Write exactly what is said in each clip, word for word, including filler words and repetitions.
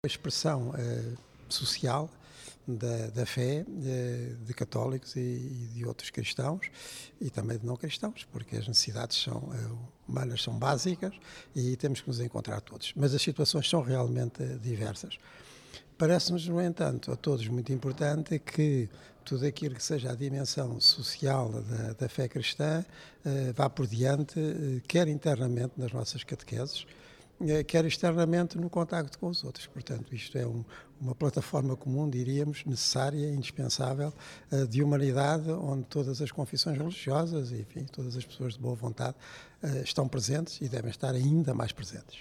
A expressão eh, social da, da fé eh, de católicos e, e de outros cristãos e também de não cristãos, porque as necessidades são, eh, humanas são básicas e temos que nos encontrar todos. Mas as situações são realmente eh, diversas. Parece-nos, no entanto, a todos muito importante que tudo aquilo que seja a dimensão social da, da fé cristã eh, vá por diante, eh, quer internamente nas nossas catequeses, quer externamente no contacto com os outros. Portanto, isto é um, uma plataforma comum, diríamos, necessária, indispensável, uh, de humanidade, onde todas as confissões religiosas e, enfim, todas as pessoas de boa vontade uh, estão presentes e devem estar ainda mais presentes.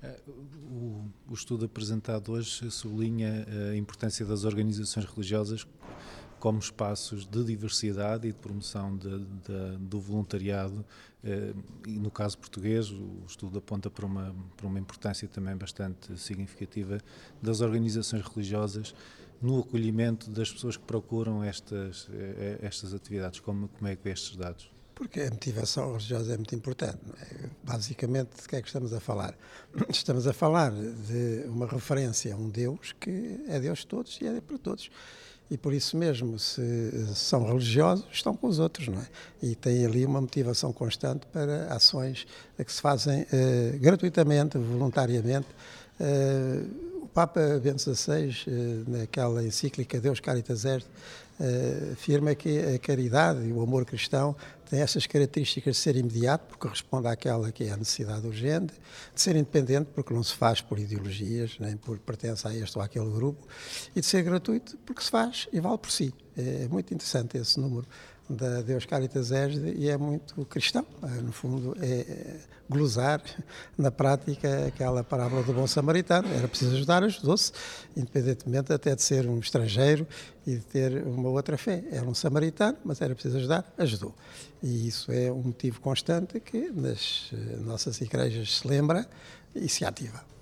O, o estudo apresentado hoje sublinha a importância das organizações religiosas como espaços de diversidade e de promoção de, de, do voluntariado, eh, e no caso português o estudo aponta para uma, para uma importância também bastante significativa das organizações religiosas no acolhimento das pessoas que procuram estas, estas atividades. Como, como é que vê estes dados? Porque a motivação religiosa é muito importante. Não é? Basicamente, de que é que estamos a falar? Estamos a falar de uma referência a um Deus que é Deus de todos e é para todos. E por isso mesmo, se são religiosos, estão com os outros, não é? E têm ali uma motivação constante para ações que se fazem eh, gratuitamente, voluntariamente. Eh, o Papa Bento dezasseis, eh, naquela encíclica Deus Caritas Est, eh, afirma que a caridade e o amor cristão têm essas características de ser imediato, porque responde àquela que é a necessidade urgente, de ser independente, porque não se faz por ideologias, nem por pertença a este ou àquele grupo, e de ser gratuito, porque se faz e vale por si. É muito interessante esse número da Deus Caritas Est e é muito cristão. No fundo, é glosar na prática aquela parábola do bom samaritano. Era preciso ajudar, ajudou-se, independentemente até de ser um estrangeiro e de ter uma outra fé. Era um samaritano, mas era preciso ajudar, ajudou. E isso é um motivo constante que nas nossas igrejas se lembra e se ativa.